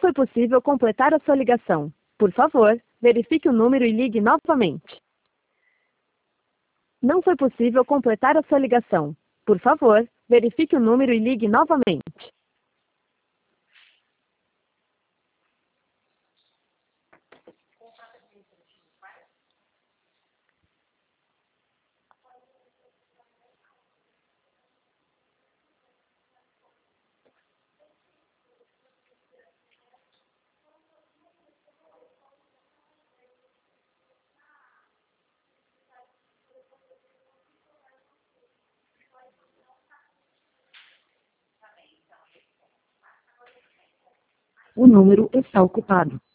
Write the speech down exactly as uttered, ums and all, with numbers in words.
foi possível completar a sua ligação. Por favor, verifique o número e ligue novamente. Não foi possível completar a sua ligação. Por favor, verifique o número e ligue novamente. O número está ocupado.